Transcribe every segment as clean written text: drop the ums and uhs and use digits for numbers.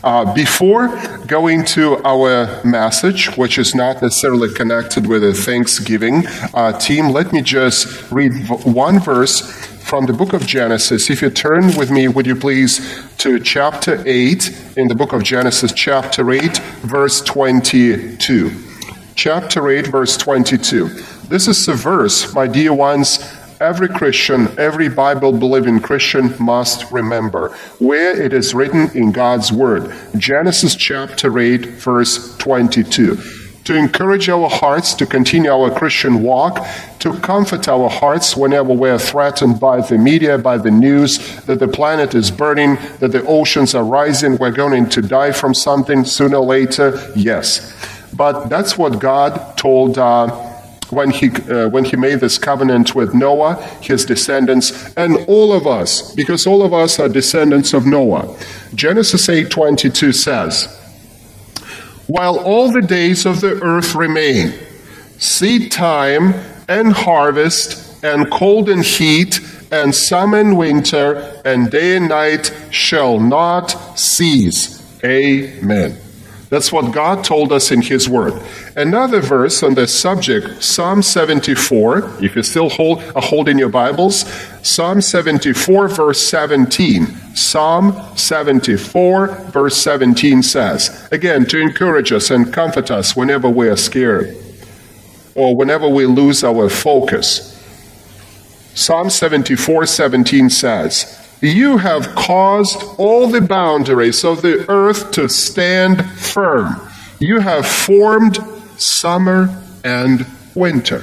Before going to our message, which is not necessarily connected with the Thanksgiving team, let me just read one verse from the book of Genesis. If you turn with me, would you please, to chapter 8, in the book of Genesis, chapter 8, verse 22. Chapter 8, verse 22. This is a verse, my dear ones, every Christian, every Bible-believing Christian must remember, where it is written in God's Word. Genesis chapter 8, verse 22. To encourage our hearts to continue our Christian walk, to comfort our hearts whenever we're threatened by the media, by the news, that the planet is burning, that the oceans are rising, we're going to die from something sooner or later. Yes. But that's what God told when he made this covenant with Noah, his descendants, and all of us, because all of us are descendants of Noah. Genesis 8:22 says, "While all the days of the earth remain, seed time and harvest, and cold and heat, and summer and winter, and day and night shall not cease." Amen. That's what God told us in His Word. Another verse on this subject, Psalm 74, if you still holding your Bibles, Psalm 74, verse 17. Psalm 74, verse 17 says, again, to encourage us and comfort us whenever we are scared or whenever we lose our focus. Psalm 74, 17 says, "You have caused all the boundaries of the earth to stand firm. You have formed summer and winter."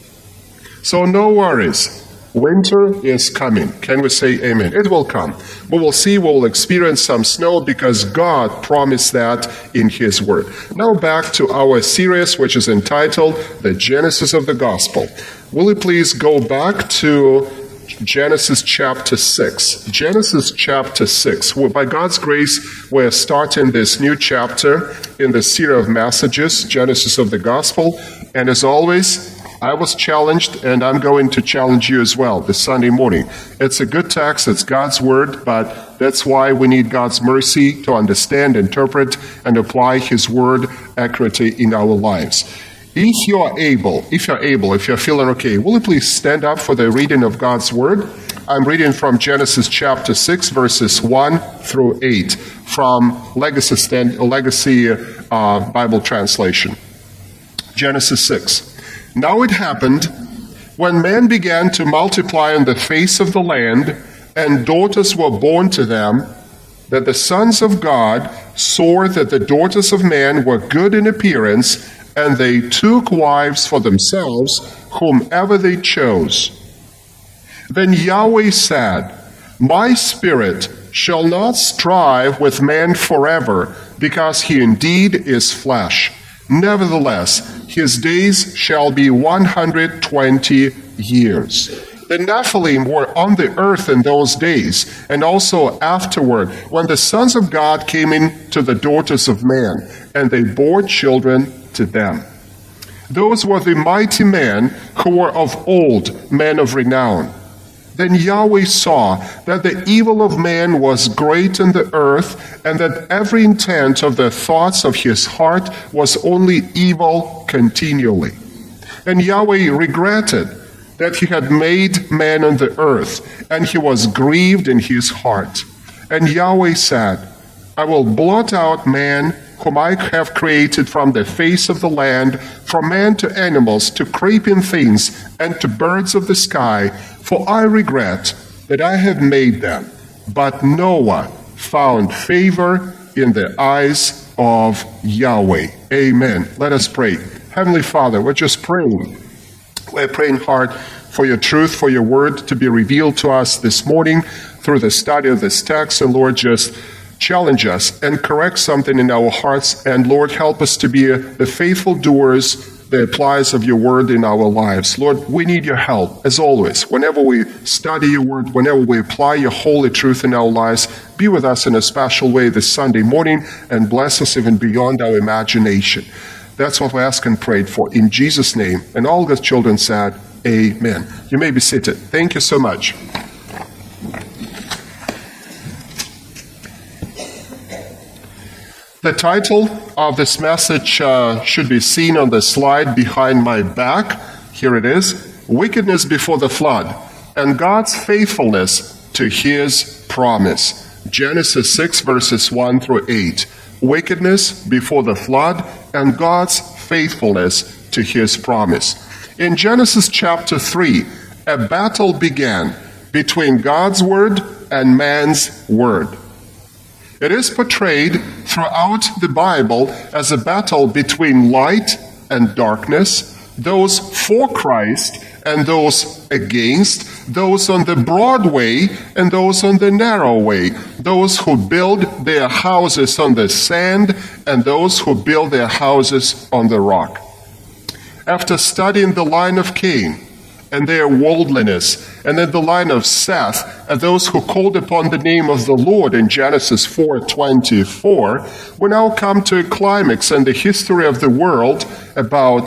So no worries. Winter is coming. Can we say amen? It will come. We will see, we will experience some snow because God promised that in His Word. Now back to our series, which is entitled The Genesis of the Gospel. Will you please go back to Genesis chapter 6. Genesis chapter 6. Well, by God's grace, we're starting this new chapter in the series of messages, Genesis of the Gospel. And as always, I was challenged, and I'm going to challenge you as well this Sunday morning. It's a good text, it's God's Word, but that's why we need God's mercy to understand, interpret, and apply His Word accurately in our lives. If you're feeling okay, will you please stand up for the reading of God's Word? I'm reading from Genesis chapter 6, verses 1 through 8, from Legacy Bible translation. Genesis 6. "Now it happened, when men began to multiply on the face of the land, and daughters were born to them, that the sons of God saw that the daughters of man were good in appearance, and they took wives for themselves, whomever they chose. Then Yahweh said, My spirit shall not strive with man forever, because he indeed is flesh. Nevertheless, his days shall be 120 years. The Nephilim were on the earth in those days, and also afterward, when the sons of God came in to the daughters of man, and they bore children to them. Those were the mighty men who were of old, men of renown. Then Yahweh saw that the evil of man was great in the earth, and that every intent of the thoughts of his heart was only evil continually. And Yahweh regretted that he had made man on the earth, and he was grieved in his heart. And Yahweh said, I will blot out man, whom I have created from the face of the land, from man to animals, to creeping things, and to birds of the sky, for I regret that I have made them. But Noah found favor in the eyes of Yahweh. Amen. Let us pray. Heavenly Father, we're just praying. We're praying hard for your truth, for your word to be revealed to us this morning through the study of this text. And Lord, just challenge us and correct something in our hearts. And Lord, help us to be the faithful doers, the appliers of your word in our lives. Lord, we need your help, as always. Whenever we study your word, whenever we apply your holy truth in our lives, be with us in a special way this Sunday morning and bless us even beyond our imagination. That's what we ask and prayed for in Jesus' name. And all God's children said, amen. You may be seated. Thank you so much. The title of this message should be seen on the slide behind my back. Here it is, Wickedness Before the Flood and God's Faithfulness to His Promise. Genesis 6 verses 1 through 8. Wickedness before the flood and God's faithfulness to His promise. In Genesis chapter 3, a battle began between God's word and man's word. It is portrayed throughout the Bible as a battle between light and darkness, those for Christ and those against, those on the broad way and those on the narrow way, those who build their houses on the sand and those who build their houses on the rock. After studying the line of Cain and their worldliness, and then the line of Seth and those who called upon the name of the Lord in Genesis 4:24, we now come to a climax in the history of the world about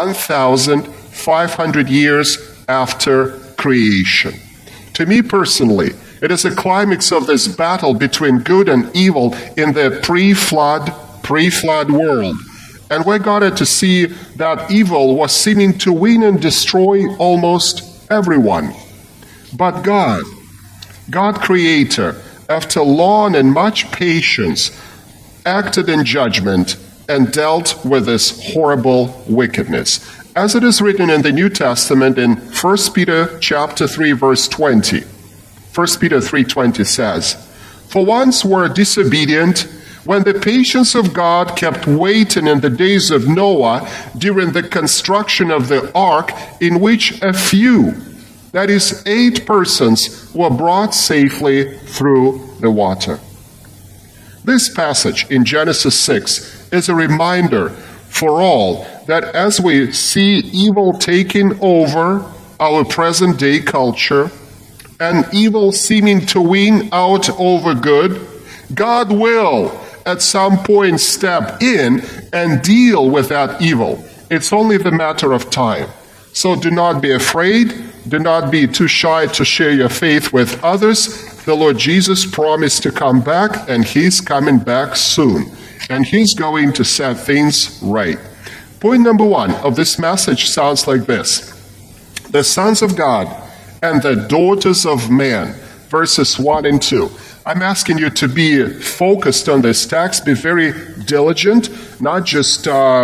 1,500 years after creation. To me personally, it is a climax of this battle between good and evil in the pre-flood world. And we got to see that evil was seeming to win and destroy almost everyone. But God Creator, after long and much patience, acted in judgment and dealt with this horrible wickedness. As it is written in the New Testament in 1 Peter chapter 3 verse 20. 1 Peter 3:20 says, "For once were disobedient, when the patience of God kept waiting in the days of Noah during the construction of the ark, in which a few, that is 8 persons, were brought safely through the water." This passage in Genesis 6 is a reminder for all that as we see evil taking over our present day culture and evil seeming to win out over good, God will at some point step in and deal with that evil. It's only the matter of time. So do not be afraid. Do not be too shy to share your faith with others. The Lord Jesus promised to come back, and He's coming back soon. And He's going to set things right. Point number 1 of this message sounds like this. The sons of God and the daughters of man, verses 1 and 2. I'm asking you to be focused on this text, be very diligent, not just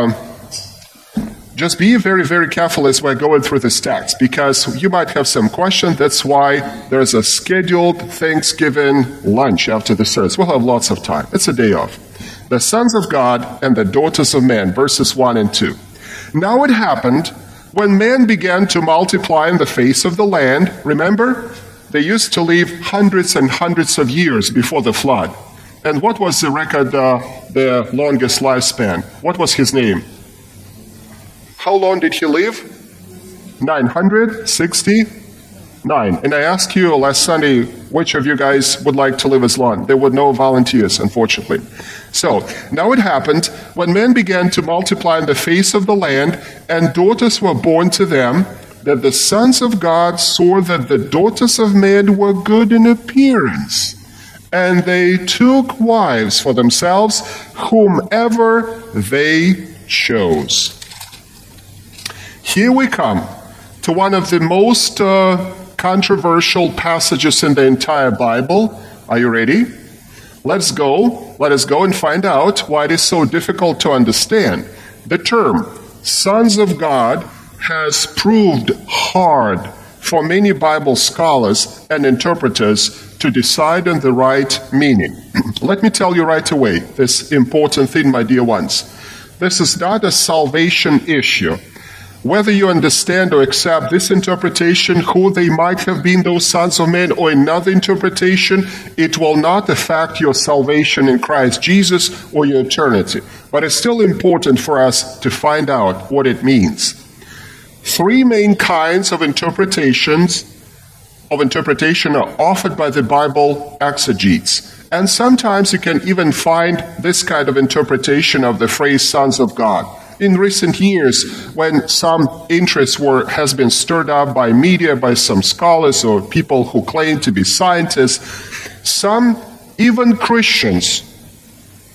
be very, very careful as we're going through this text, because you might have some questions. That's why there's a scheduled Thanksgiving lunch after the service. We'll have lots of time. It's a day off. The sons of God and the daughters of man, verses 1 and 2. Now it happened when men began to multiply in the face of the land. Remember? They used to live hundreds and hundreds of years before the flood. And what was the record, the longest lifespan? What was his name? How long did he live? 969. And I asked you last Sunday, which of you guys would like to live as long? There were no volunteers, unfortunately. So, now it happened, when men began to multiply in the face of the land, and daughters were born to them, that the sons of God saw that the daughters of men were good in appearance, and they took wives for themselves, whomever they chose. Here we come to one of the most controversial passages in the entire Bible. Are you ready? Let us go and find out why it is so difficult to understand. The term sons of God has proved hard for many Bible scholars and interpreters to decide on the right meaning. Let me tell you right away this important thing, my dear ones. This is not a salvation issue. Whether you understand or accept this interpretation, who they might have been, those sons of men, or another interpretation, it will not affect your salvation in Christ Jesus or your eternity. But it's still important for us to find out what it means. 3 main kinds of interpretation are offered by the Bible exegetes. And sometimes you can even find this kind of interpretation of the phrase sons of God. In recent years, when some interest has been stirred up by media, by some scholars or people who claim to be scientists, some even Christians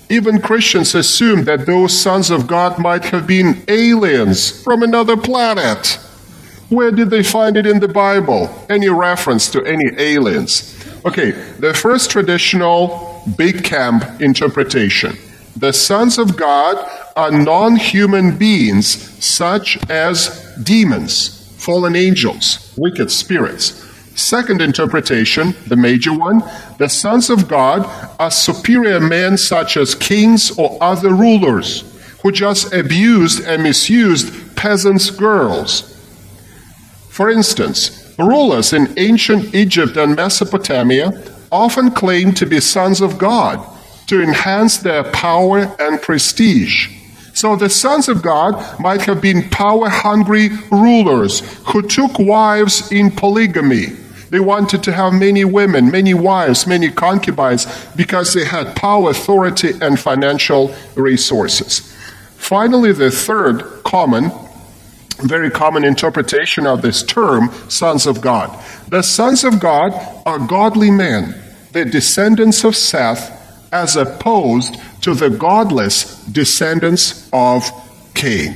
Even Christians assume that those sons of God might have been aliens from another planet. Where did they find it in the Bible? Any reference to any aliens? Okay, the first traditional big camp interpretation. The sons of God are non-human beings such as demons, fallen angels, wicked spirits. Second interpretation, the major one, the sons of God are superior men such as kings or other rulers who just abused and misused peasants' girls. For instance, rulers in ancient Egypt and Mesopotamia often claimed to be sons of God to enhance their power and prestige. So the sons of God might have been power-hungry rulers who took wives in polygamy. They wanted to have many women, many wives, many concubines because they had power, authority, and financial resources. Finally, the third very common interpretation of this term, sons of God. The sons of God are godly men, the descendants of Seth, as opposed to the godless descendants of Cain.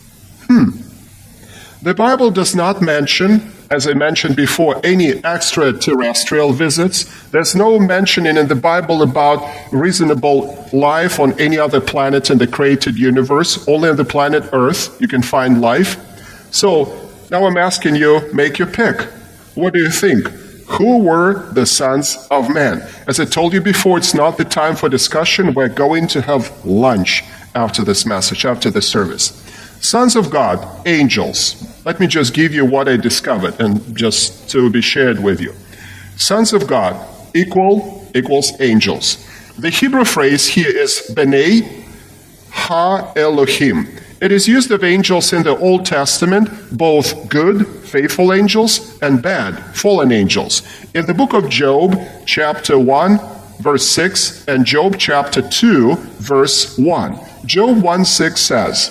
The Bible does not mention, as I mentioned before, any extraterrestrial visits. There's no mention in the Bible about reasonable life on any other planet in the created universe. Only on the planet Earth you can find life. So now I'm asking you, make your pick. What do you think? Who were the sons of man? As I told you before, it's not the time for discussion. We're going to have lunch after this message, after the service. Sons of God, angels. Let me just give you what I discovered and just to be shared with you. Sons of God equals angels. The Hebrew phrase here is B'nai Ha-Elohim. It is used of angels in the Old Testament, both good, faithful angels, and bad, fallen angels. In the book of Job, chapter 1, verse 6, and Job chapter 2, verse 1. Job 1:6 says,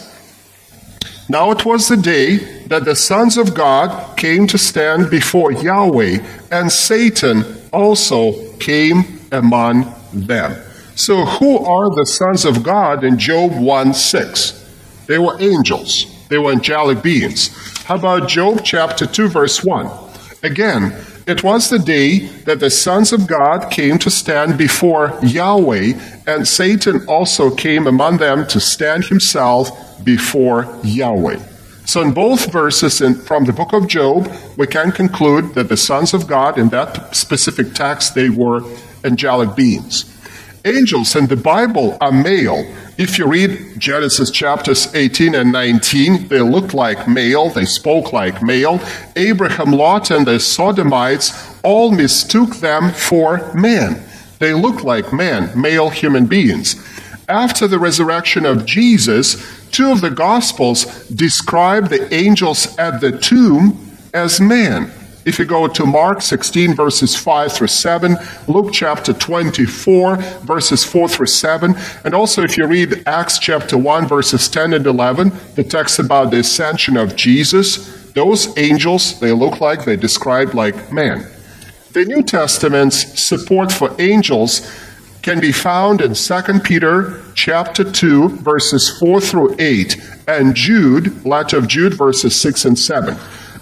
"Now it was the day that the sons of God came to stand before Yahweh, and Satan also came among them." So who are the sons of God in Job 1:6? They were angels. They were angelic beings. How about Job chapter 2, verse 1? Again, it was the day that the sons of God came to stand before Yahweh, and Satan also came among them to stand himself before Yahweh. So in both verses from the book of Job, we can conclude that the sons of God, in that specific text, they were angelic beings. Angels in the Bible are male. If you read Genesis chapters 18 and 19, they looked like male, they spoke like male. Abraham, Lot, and the Sodomites all mistook them for men. They looked like men, male human beings. After the resurrection of Jesus, two of the Gospels describe the angels at the tomb as men. If you go to Mark 16, verses 5 through 7, Luke chapter 24, verses 4 through 7, and also if you read Acts chapter 1, verses 10 and 11, the text about the ascension of Jesus, those angels, they look like, they describe like men. The New Testament's support for angels can be found in 2 Peter chapter 2, verses 4 through 8, and Jude, letter of Jude, verses 6 and 7.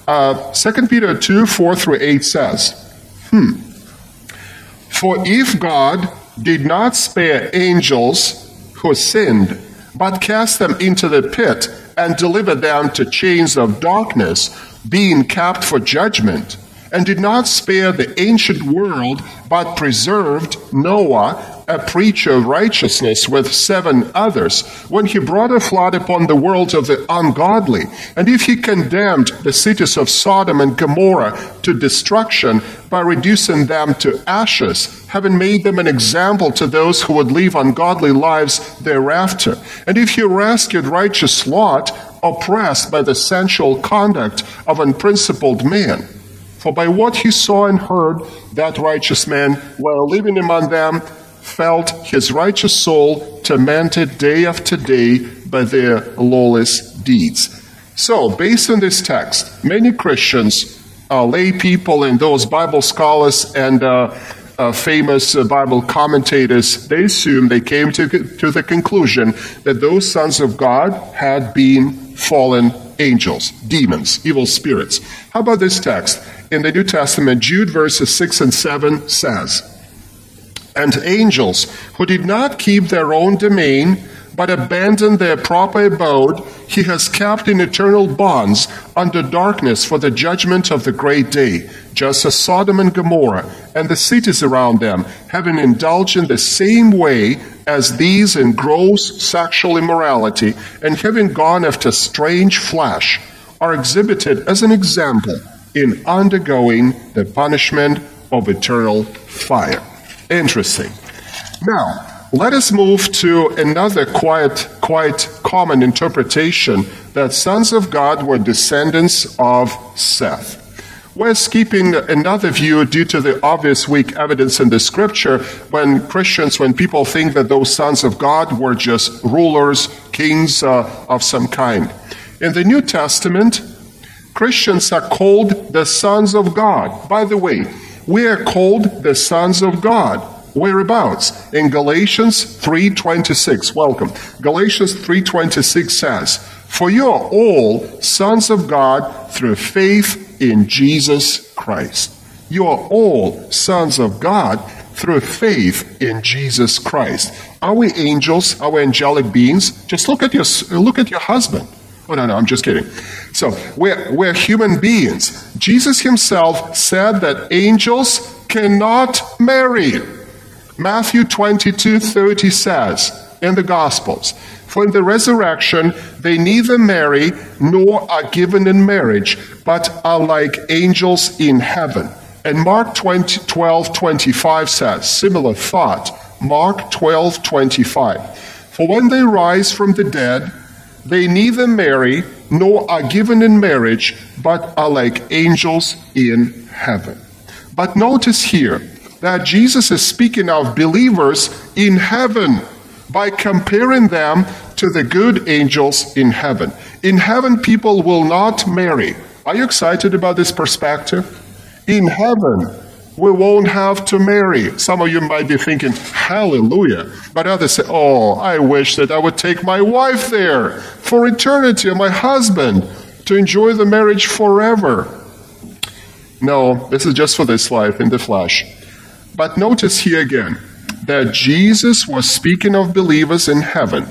2 Peter 2, 4 through 8 says, "For if God did not spare angels who sinned, but cast them into the pit and delivered them to chains of darkness, being kept for judgment, and did not spare the ancient world, but preserved Noah, a preacher of righteousness, with 7 others, when he brought a flood upon the world of the ungodly, and if he condemned the cities of Sodom and Gomorrah to destruction by reducing them to ashes, having made them an example to those who would live ungodly lives thereafter, and if he rescued righteous Lot, oppressed by the sensual conduct of unprincipled men. For by what he saw and heard, that righteous man, while living among them, felt his righteous soul tormented day after day by their lawless deeds." So, based on this text, many Christians, lay people and those Bible scholars and famous Bible commentators, they came to the conclusion that those sons of God had been fallen angels, demons, evil spirits. How about this text? In the New Testament, Jude verses 6 and 7 says, "And angels who did not keep their own domain, but abandoned their proper abode, he has kept in eternal bonds under darkness for the judgment of the great day, just as Sodom and Gomorrah and the cities around them, having indulged in the same way as these in gross sexual immorality, and having gone after strange flesh, are exhibited as an example in undergoing the punishment of eternal fire." Interesting. Now, let us move to another quite common interpretation that sons of God were descendants of Seth. We're skipping another view due to the obvious weak evidence in the scripture when people think that those sons of God were just rulers, kings of some kind. In the New Testament, Christians are called the sons of God. By the way, we are called the sons of God. Whereabouts? In Galatians 3:26. Welcome. Galatians 3:26 says, "For you are all sons of God through faith in Jesus Christ." You are all sons of God through faith in Jesus Christ. Are we angels? Are we angelic beings? Just look at your husband. Oh, no, I'm just kidding. So, we're human beings. Jesus himself said that angels cannot marry. Matthew 22:30 says in the Gospels, "For in the resurrection they neither marry nor are given in marriage, but are like angels in heaven." And Mark 12:25 says, similar thought, Mark 12:25, "For when they rise from the dead, they neither marry nor are given in marriage, but are like angels in heaven." But notice here that Jesus is speaking of believers in heaven by comparing them to the good angels in heaven. In heaven, people will not marry. Are you excited about this perspective? In heaven, we won't have to marry. Some of you might be thinking, hallelujah. But others say, oh, I wish that I would take my wife there for eternity, or my husband, to enjoy the marriage forever. No, this is just for this life in the flesh. But notice here again that Jesus was speaking of believers in heaven.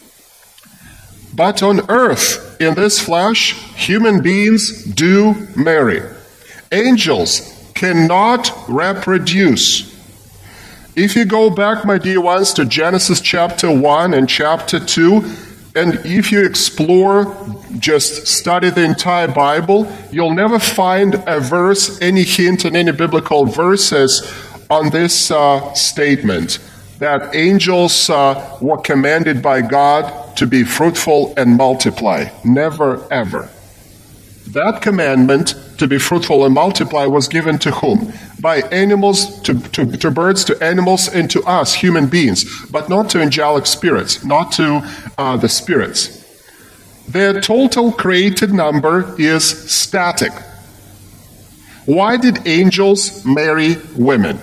But on earth, in this flesh, human beings do marry. Angels cannot reproduce. If you go back, my dear ones, to Genesis chapter 1 and chapter 2, and if you explore, just study the entire Bible, you'll never find a verse, any hint in any biblical verses on this statement that angels were commanded by God to be fruitful and multiply. Never, ever. That commandment to be fruitful and multiply was given to whom? By animals, to birds, to animals, and to us, human beings, but not to angelic spirits, not to the spirits. Their total created number is static. Why did angels marry women?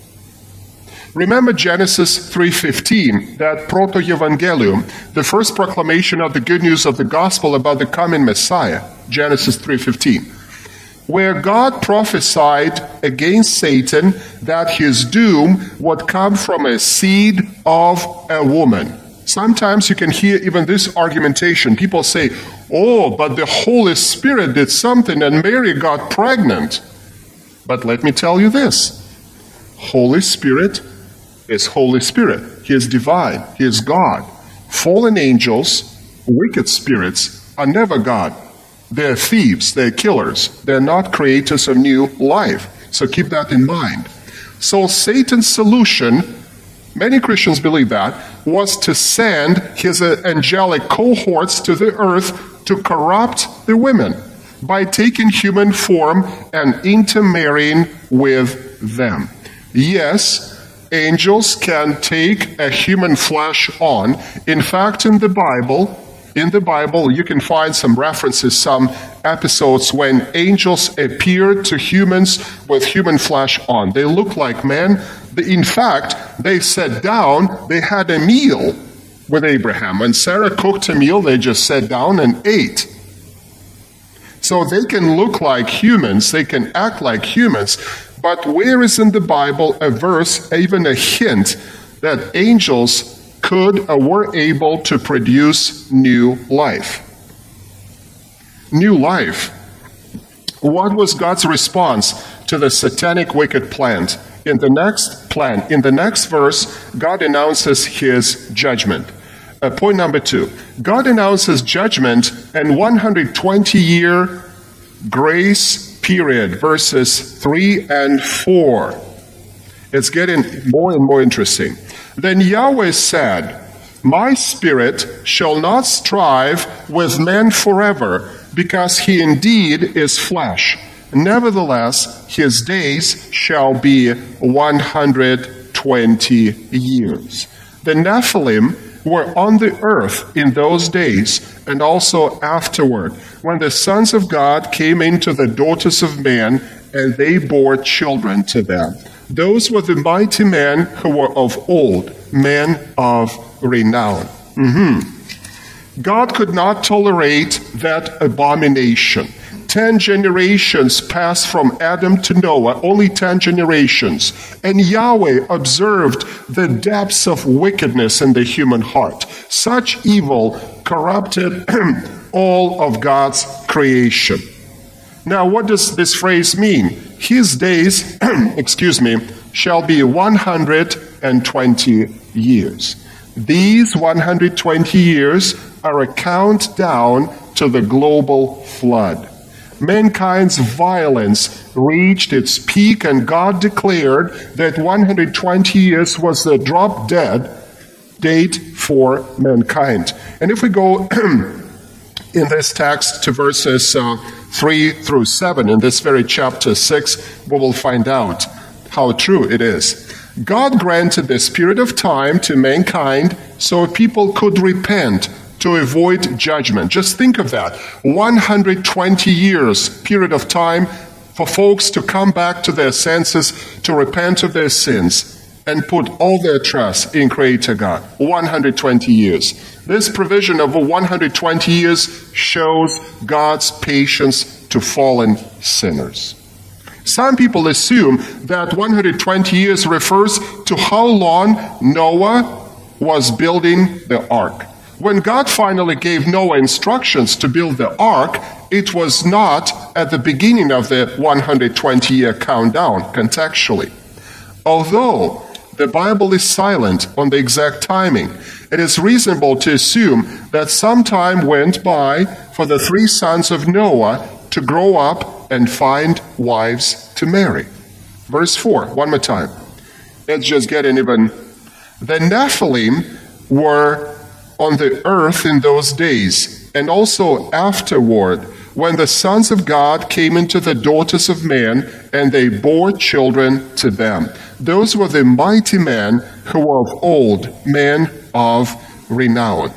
Remember Genesis 3:15, that proto-evangelium, the first proclamation of the good news of the gospel about the coming Messiah, Genesis 3:15, where God prophesied against Satan that his doom would come from a seed of a woman. Sometimes you can hear even this argumentation. People say, oh, but the Holy Spirit did something and Mary got pregnant. But let me tell you this. Holy Spirit is Holy Spirit. He is divine. He is God. Fallen angels, wicked spirits, are never God. They're thieves. They're killers. They're not creators of new life. So keep that in mind. So Satan's solution, many Christians believe that, was to send his angelic cohorts to the earth to corrupt the women by taking human form and intermarrying with them. Yes, angels can take a human flesh on. In fact, in the Bible, in the Bible, you can find some references, some episodes when angels appeared to humans with human flesh on. They look like men. In fact, they sat down, they had a meal with Abraham. When Sarah cooked a meal, they just sat down and ate. So they can look like humans, they can act like humans, but where is in the Bible a verse, even a hint, that angels could or were able to produce new life? New life. What was God's response to the satanic wicked plan? In the next verse, God announces his judgment. Point number 2. God announces judgment and 120-year grace period, verses 3 and 4. It's getting more and more interesting. Then Yahweh said, "My spirit shall not strive with man forever, because he indeed is flesh. Nevertheless, his days shall be 120 years." The Nephilim were on the earth in those days and also afterward, when the sons of God came into the daughters of man, and they bore children to them. Those were the mighty men who were of old, men of renown. God could not tolerate that abomination. 10 generations passed from Adam to Noah, only 10 generations. And Yahweh observed the depths of wickedness in the human heart. Such evil corrupted all of God's creation. Now, what does this phrase mean? His days, shall be 120 years. These 120 years are a countdown to the global flood. Mankind's violence reached its peak, and God declared that 120 years was the drop dead date for mankind. And if we go in this text to verses 3 through 7, in this very chapter 6, we will find out how true it is. God granted this period of time to mankind so people could repent to avoid judgment. Just think of that. 120 years period of time for folks to come back to their senses, to repent of their sins, and put all their trust in Creator God. 120 years. This provision of 120 years shows God's patience to fallen sinners. Some people assume that 120 years refers to how long Noah was building the ark. When God finally gave Noah instructions to build the ark, it was not at the beginning of the 120-year countdown, contextually. Although the Bible is silent on the exact timing, it is reasonable to assume that some time went by for the 3 sons of Noah to grow up and find wives to marry. Verse 4, one more time. Let's just get an even. The Nephilim were on the earth in those days, and also afterward, when the sons of God came into the daughters of man, and they bore children to them. Those were the mighty men who were of old, men of renown.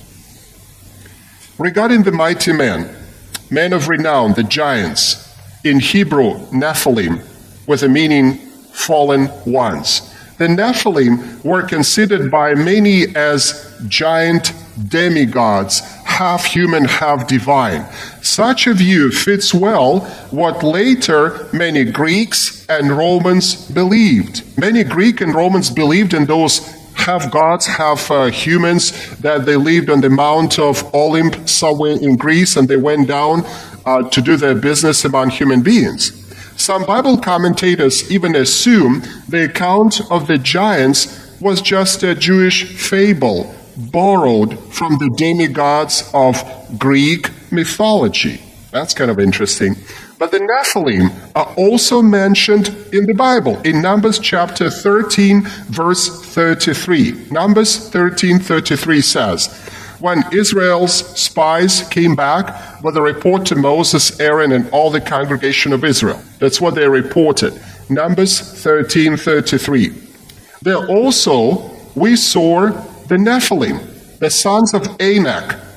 Regarding the mighty men of renown, the giants, in Hebrew, Nephilim, with the meaning fallen ones. The Nephilim were considered by many as giant demigods, half human, half divine. Such a view fits well what later many Greeks and Romans believed. Many Greek and Romans believed in those half gods, half humans, that they lived on the Mount of Olymp somewhere in Greece, and they went down to do their business among human beings. Some Bible commentators even assume the account of the giants was just a Jewish fable borrowed from the demigods of Greek mythology. That's kind of interesting. But the Nephilim are also mentioned in the Bible, in Numbers chapter 13, verse 33. Numbers 13:33 says, when Israel's spies came back with a report to Moses, Aaron, and all the congregation of Israel. That's what they reported. Numbers 13:33. There also we saw the Nephilim, the sons of Anak,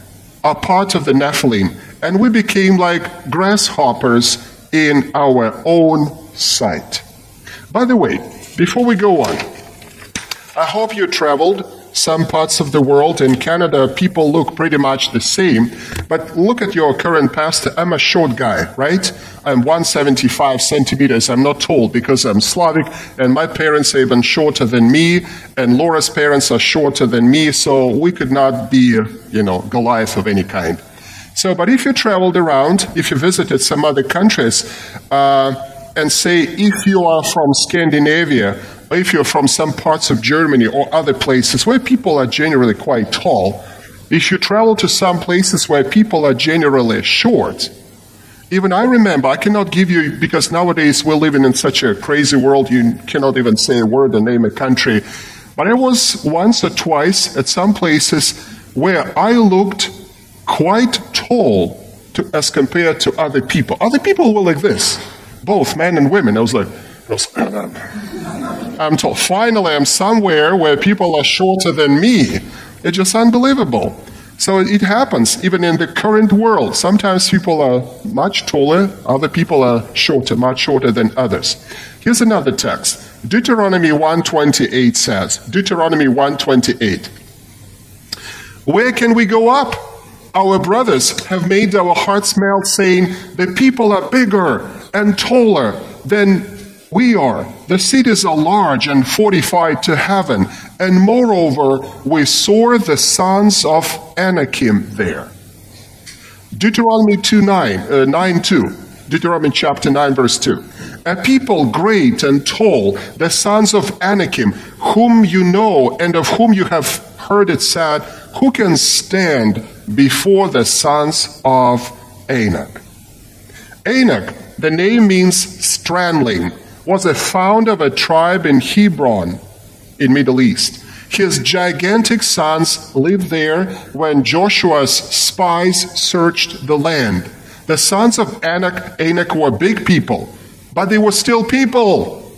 are part of the Nephilim, and we became like grasshoppers in our own sight. By the way, before we go on, I hope you traveled some parts of the world. In Canada, people look pretty much the same, but look at your current pastor. I'm a short guy, right? I'm 175 centimeters. I'm not tall because I'm Slavic, and my parents are even shorter than me, and Laura's parents are shorter than me, so we could not be, Goliath of any kind. So, but if you traveled around, if you visited some other countries, and say if you are from Scandinavia, or if you're from some parts of Germany or other places where people are generally quite tall, if you travel to some places where people are generally short, even I remember, I cannot give you, because nowadays we're living in such a crazy world, you cannot even say a word or name a country, but I was once or twice at some places where I looked quite tall as compared to other people. Other people were like this, both men and women. I was like, I'm tall. Finally, I'm somewhere where people are shorter than me. It's just unbelievable. So it happens even in the current world. Sometimes people are much taller, other people are shorter, much shorter than others. Here's another text. Deuteronomy 1:28 says, Deuteronomy 1:28. Where can we go up? Our brothers have made our hearts melt, saying, the people are bigger and taller than we are. The cities are large and fortified to heaven, and moreover, we saw the sons of Anakim there. Deuteronomy 9:2. Deuteronomy chapter 9, verse 2. A people great and tall, the sons of Anakim, whom you know and of whom you have heard it said, who can stand before the sons of Anak? Anak, the name means strandling, was a founder of a tribe in Hebron in Middle East. His gigantic sons lived there when Joshua's spies searched the land. The sons of Anak were big people, but they were still people.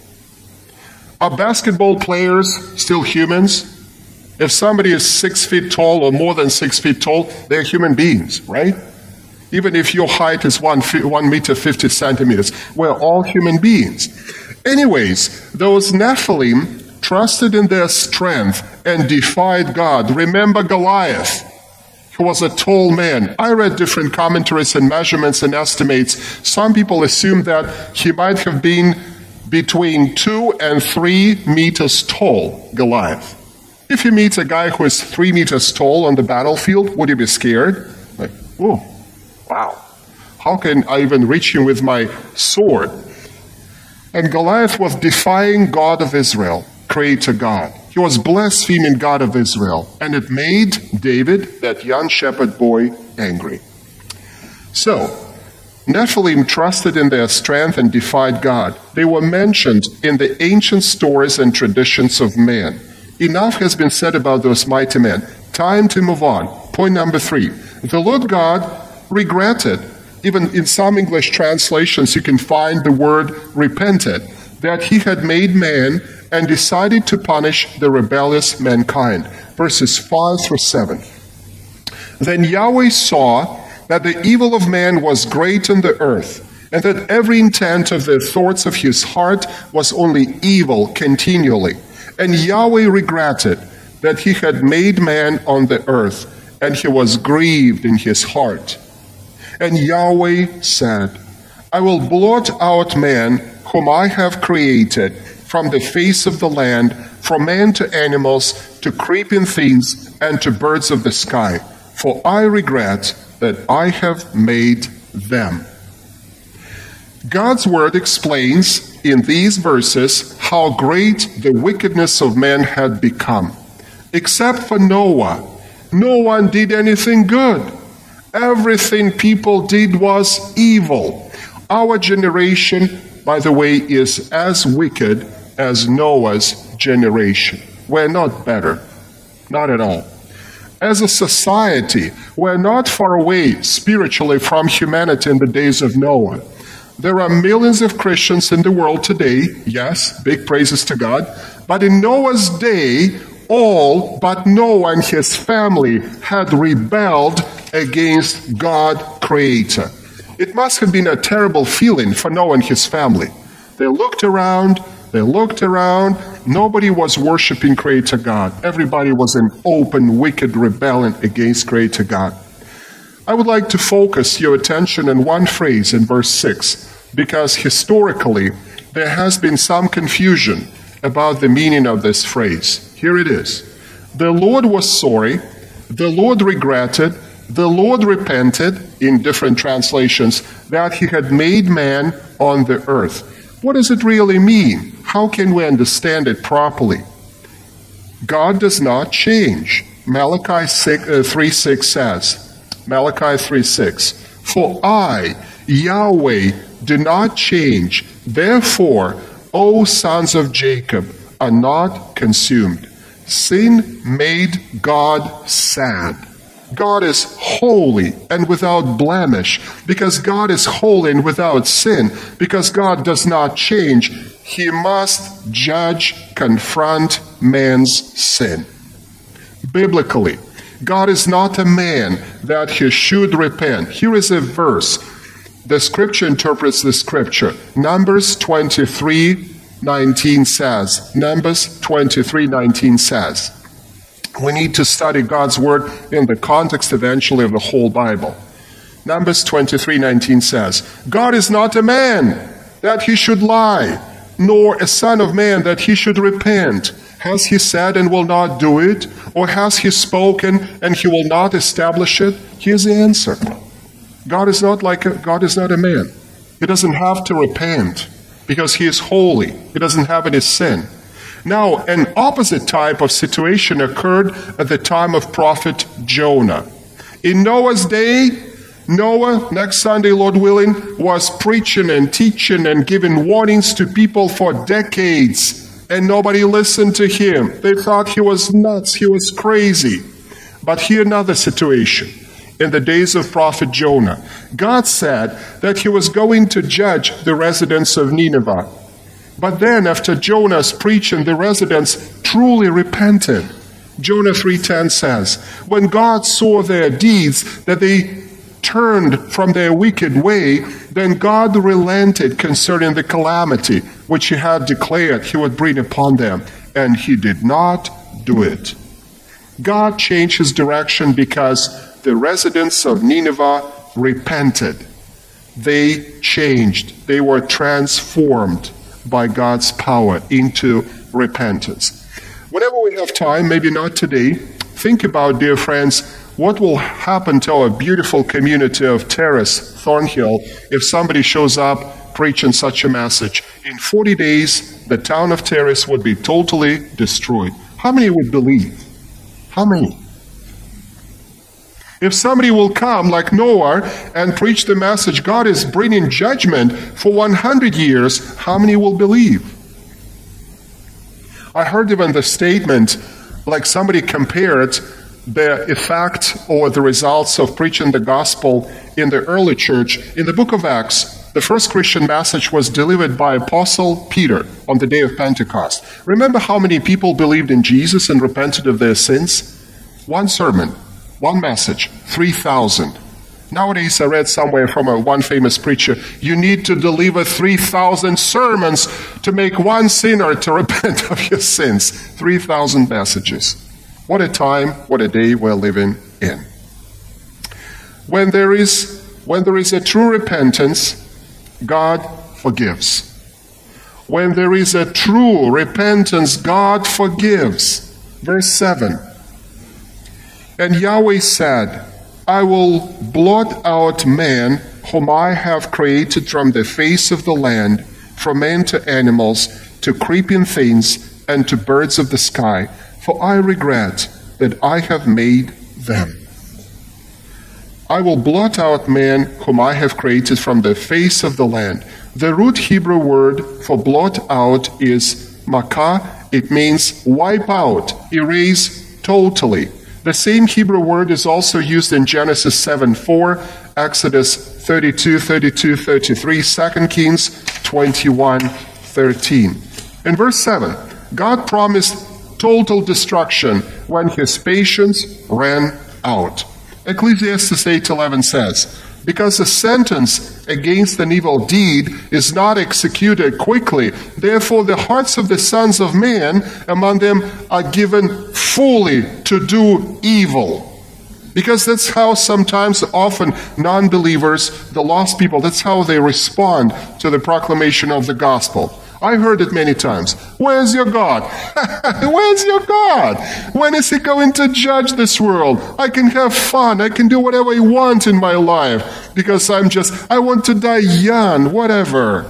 Are basketball players still humans? If somebody is 6 feet tall or more than 6 feet tall, they're human beings, right? Even if your height is 1 meter 50 centimeters, we're all human beings. Anyways, those Nephilim trusted in their strength and defied God. Remember Goliath, who was a tall man. I read different commentaries and measurements and estimates. Some people assume that he might have been between 2 and 3 meters tall, Goliath. If you meet a guy who is 3 meters tall on the battlefield, would you be scared? Like, whoa. Wow, how can I even reach him with my sword? And Goliath was defying God of Israel, Creator God. He was blaspheming God of Israel, and it made David, that young shepherd boy, angry. So, Nephilim trusted in their strength and defied God. They were mentioned in the ancient stories and traditions of men. Enough has been said about those mighty men. Time to move on. Point number 3. The Lord God regretted, even in some English translations you can find the word repented, that he had made man and decided to punish the rebellious mankind. Verses 5 through 7. Then Yahweh saw that the evil of man was great in the earth, and that every intent of the thoughts of his heart was only evil continually. And Yahweh regretted that he had made man on the earth, and he was grieved in his heart. And Yahweh said, I will blot out man whom I have created from the face of the land, from man to animals, to creeping things, and to birds of the sky, for I regret that I have made them. God's word explains in these verses how great the wickedness of man had become. Except for Noah, no one did anything good. Everything people did was evil. Our generation, by the way, is as wicked as Noah's generation. We're not better. Not at all. As a society, we're not far away spiritually from humanity in the days of Noah. There are millions of Christians in the world today. Yes, big praises to God. But in Noah's day, all but Noah and his family had rebelled against God Creator. It must have been a terrible feeling for Noah and his family. They looked around, nobody was worshiping Creator God. Everybody was in open, wicked rebellion against Creator God. I would like to focus your attention on one phrase in verse 6, because historically there has been some confusion about the meaning of this phrase. Here it is. The Lord was sorry, the Lord regretted, the Lord repented, in different translations, that he had made man on the earth. What does it really mean? How can we understand it properly? God does not change. Malachi 3:6 says, Malachi 3:6, for I, Yahweh, do not change. Therefore, O sons of Jacob, are not consumed. Sin made God sad. God is holy and without blemish. Because God is holy and without sin, because God does not change, he must judge, confront man's sin. Biblically, God is not a man that he should repent. Here is a verse. The scripture interprets the scripture. Numbers 23:19 says, Numbers 23:19 says, we need to study God's word in the context eventually of the whole Bible. Numbers 23:19 says, God is not a man that he should lie, nor a son of man that he should repent. Has he said and will not do it? Or has he spoken and he will not establish it? Here's the answer. God is not a man. He doesn't have to repent because he is holy. He doesn't have any sin. Now, an opposite type of situation occurred at the time of prophet Jonah. In Noah's day, Noah, next Sunday, Lord willing, was preaching and teaching and giving warnings to people for decades, and nobody listened to him. They thought he was nuts, he was crazy. But here another situation. In the days of prophet Jonah, God said that he was going to judge the residents of Nineveh. But then after Jonah's preaching, the residents truly repented. Jonah 3:10 says, when God saw their deeds, that they turned from their wicked way, then God relented concerning the calamity which he had declared he would bring upon them, and he did not do it. God changed his direction because the residents of Nineveh repented. They changed. They were transformed by God's power into repentance. Whenever we have time, maybe not today, think about, dear friends, what will happen to our beautiful community of Terrace, Thornhill, if somebody shows up preaching such a message. In 40 days, the town of Terrace would be totally destroyed. How many would believe? How many? If somebody will come like Noah and preach the message, God is bringing judgment for 100 years, how many will believe? I heard even the statement, like somebody compared the effect or the results of preaching the gospel in the early church. In the book of Acts, the first Christian message was delivered by Apostle Peter on the day of Pentecost. Remember how many people believed in Jesus and repented of their sins? One sermon. One message, 3,000. Nowadays, I read somewhere from one famous preacher, you need to deliver 3,000 sermons to make one sinner to repent of your sins. 3,000 messages. What a time, what a day we're living in. When there is a true repentance, God forgives. When there is a true repentance, God forgives. Verse 7. And Yahweh said, I will blot out man whom I have created from the face of the land, from man to animals, to creeping things, and to birds of the sky, for I regret that I have made them. I will blot out man whom I have created from the face of the land. The root Hebrew word for blot out is makah. It means wipe out, erase totally. The same Hebrew word is also used in Genesis 7:4, Exodus 32:33, 2 Kings 21:13. In verse 7, God promised total destruction when his patience ran out. Ecclesiastes 8:11 says, because the sentence against an evil deed is not executed quickly, therefore the hearts of the sons of men among them are given fully to do evil. Because that's how sometimes, often, non-believers, the lost people, that's how they respond to the proclamation of the gospel. I heard it many times. Where's your God? Where's your God? When is He going to judge this world? I can have fun. I can do whatever I want in my life because I want to die young, whatever.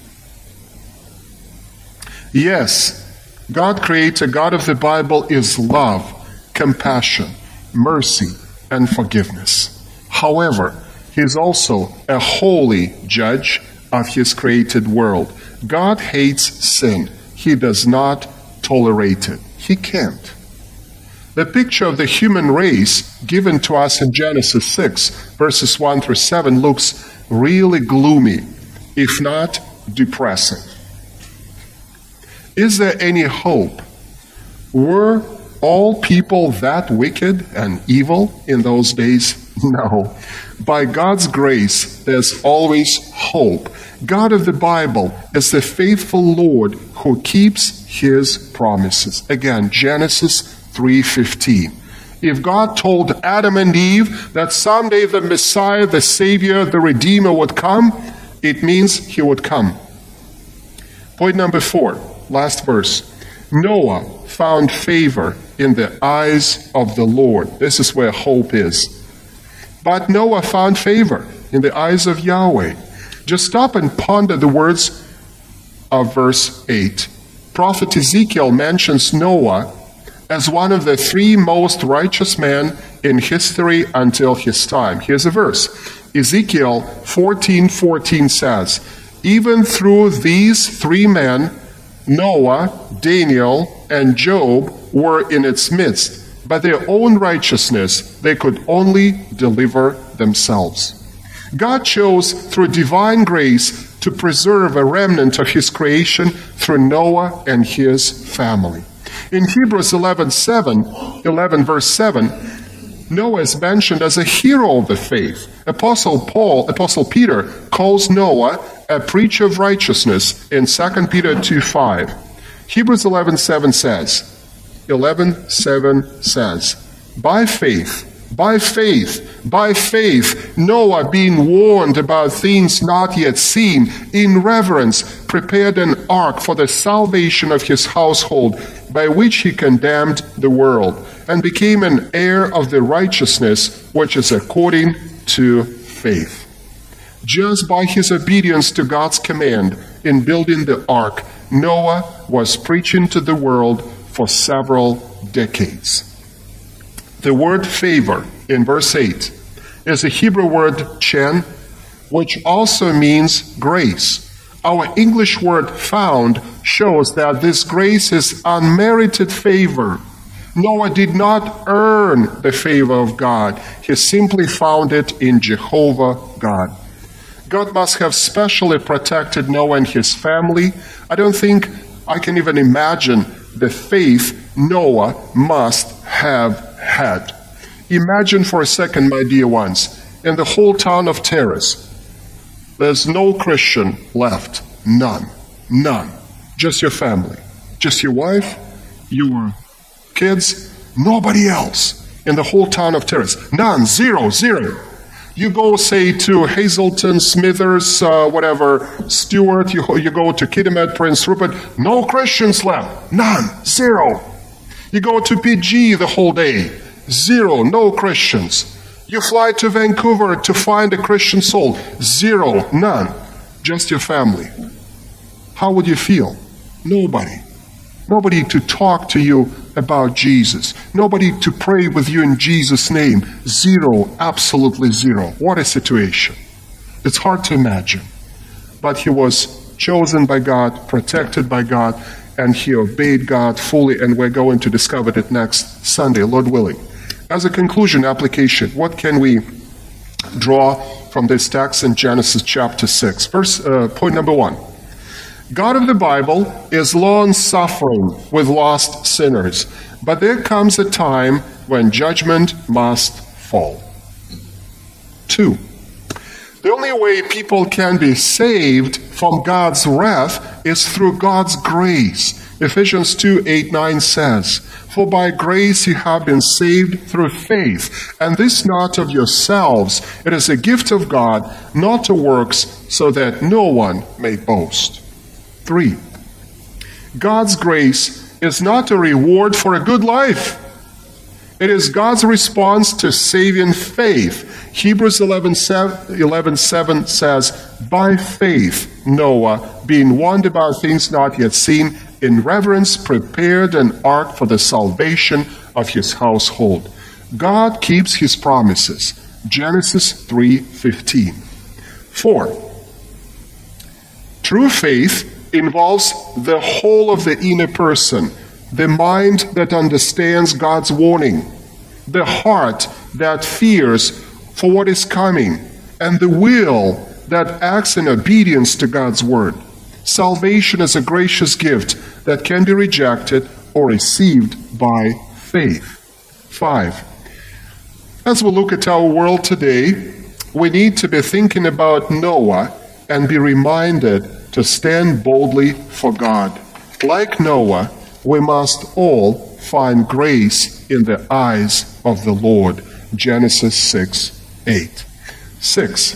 Yes, God Creator, God of the Bible, is love, compassion, mercy, and forgiveness. However, He is also a holy judge of His created world. God hates sin. He does not tolerate it. He can't. The picture of the human race given to us in Genesis 6, verses 1 through 7, looks really gloomy, if not depressing. Is there any hope? Were all people that wicked and evil in those days? No. By God's grace, there's always hope. God of the Bible is the faithful Lord who keeps His promises. Again, Genesis 3:15. If God told Adam and Eve that someday the Messiah, the Savior, the Redeemer would come, it means He would come. Point number 4, last verse. Noah found favor in the eyes of the Lord. This is where hope is. But Noah found favor in the eyes of Yahweh. Just stop and ponder the words of verse 8. Prophet Ezekiel mentions Noah as one of the 3 most righteous men in history until his time. Here's a verse. Ezekiel 14:14 says, even through these 3 men, Noah, Daniel, and Job were in its midst. By their own righteousness, they could only deliver themselves. God chose, through divine grace, to preserve a remnant of His creation through Noah and his family. In Hebrews 11 verse 7, Noah is mentioned as a hero of the faith. Apostle Peter calls Noah a preacher of righteousness in 2 Peter 2:5. Hebrews 11:7 says, by faith, Noah, being warned about things not yet seen, in reverence prepared an ark for the salvation of his household, by which he condemned the world, and became an heir of the righteousness which is according to faith. Just by his obedience to God's command in building the ark, Noah was preaching to the world for several decades. The word favor in verse 8 is a Hebrew word chen, which also means grace. Our English word found shows that this grace is unmerited favor. Noah did not earn the favor of God. He simply found it in Jehovah God. God must have specially protected Noah and his family. I don't think I can even imagine the faith Noah must have had. Imagine for a second, my dear ones, in the whole town of Taurus, there's no Christian left. None. Just your family. Just your wife, your kids, nobody else in the whole town of Taurus. None. Zero. You go, say, to Hazleton, Smithers, Stewart, you go to Kitimat, Prince Rupert, no Christians left. None. Zero. You go to PG the whole day. Zero. No Christians. You fly to Vancouver to find a Christian soul. Zero. None. Just your family. How would you feel? Nobody. Nobody to talk to you about Jesus. Nobody to pray with you in Jesus' name. Zero. Absolutely zero. What a situation. It's hard to imagine. But he was chosen by God, protected by God, and he obeyed God fully, and we're going to discover it next Sunday, Lord willing. As a conclusion application, what can we draw from this text in Genesis chapter 6? Point number 1. God of the Bible is long-suffering with lost sinners, but there comes a time when judgment must fall. 2. The only way people can be saved from God's wrath is through God's grace. Ephesians 2:8-9 says, "For by grace you have been saved through faith, and this not of yourselves. It is a gift of God, not of works, so that no one may boast." 3. God's grace is not a reward for a good life. It is God's response to saving faith. Hebrews 11:7 says, "By faith Noah, being warned about things not yet seen, in reverence prepared an ark for the salvation of his household." God keeps his promises. Genesis 3:15. 4. True faith involves the whole of the inner person, the mind that understands God's warning, the heart that fears for what is coming, and the will that acts in obedience to God's word. Salvation is a gracious gift that can be rejected or received by faith. 5. As we look at our world today, we need to be thinking about Noah and be reminded to stand boldly for God. Like Noah, we must all find grace in the eyes of the Lord. Genesis 6:8. 6.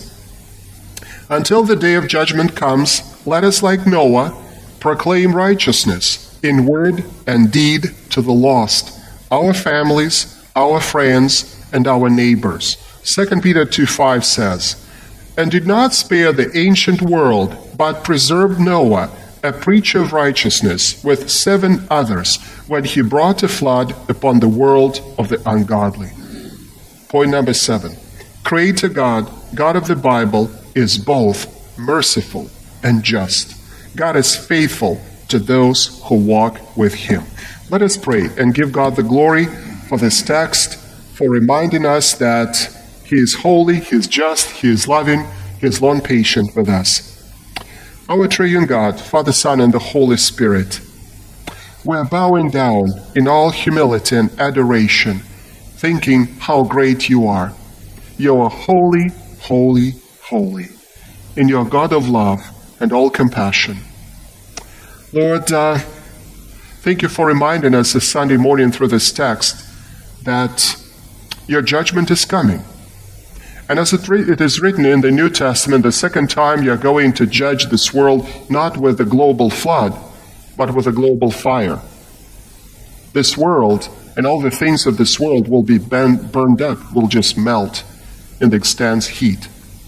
Until the day of judgment comes, let us, like Noah, proclaim righteousness in word and deed to the lost, our families, our friends, and our neighbors. 2 Peter 2:5 says, "And did not spare the ancient world, but preserved Noah, a preacher of righteousness, with 7 others, when he brought a flood upon the world of the ungodly." Point number 7. Creator God, God of the Bible, is both merciful and just. God is faithful to those who walk with him. Let us pray and give God the glory for this text, for reminding us that he is holy, he is just, he is loving, he is long patient with us. Our triune God, Father, Son, and the Holy Spirit, we are bowing down in all humility and adoration, thinking how great you are. You are holy, holy, holy, and you are God of love and all compassion. Lord, thank you for reminding us this Sunday morning through this text that your judgment is coming. And as it is written in the New Testament, the second time you're going to judge this world not with a global flood, but with a global fire. This world and all the things of this world will be burned up, will just melt in the extense heat.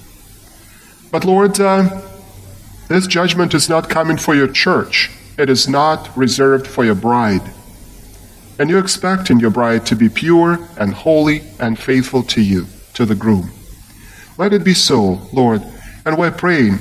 But Lord, this judgment is not coming for your church. It is not reserved for your bride. And you're expecting your bride to be pure and holy and faithful to you, to the groom. Let it be so, Lord. And we're praying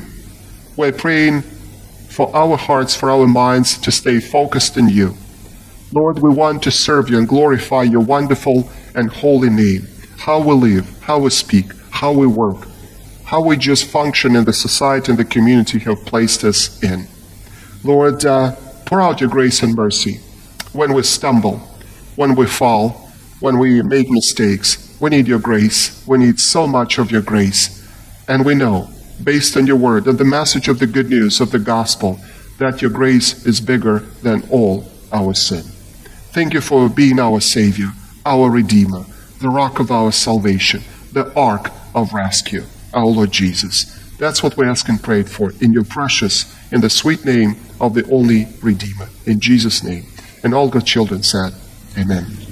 for our hearts, for our minds to stay focused in you. Lord, we want to serve you and glorify your wonderful and holy name. How we live, how we speak, how we work, how we just function in the society and the community you have placed us in. Lord, pour out your grace and mercy. When we stumble, when we fall, when we make mistakes, we need your grace. We need so much of your grace. And we know, based on your word and the message of the good news of the gospel, that your grace is bigger than all our sin. Thank you for being our Savior, our Redeemer, the rock of our salvation, the ark of rescue, our Lord Jesus. That's what we ask and pray for in your precious, in the sweet name of the only Redeemer. In Jesus' name. And all God's children said, Amen.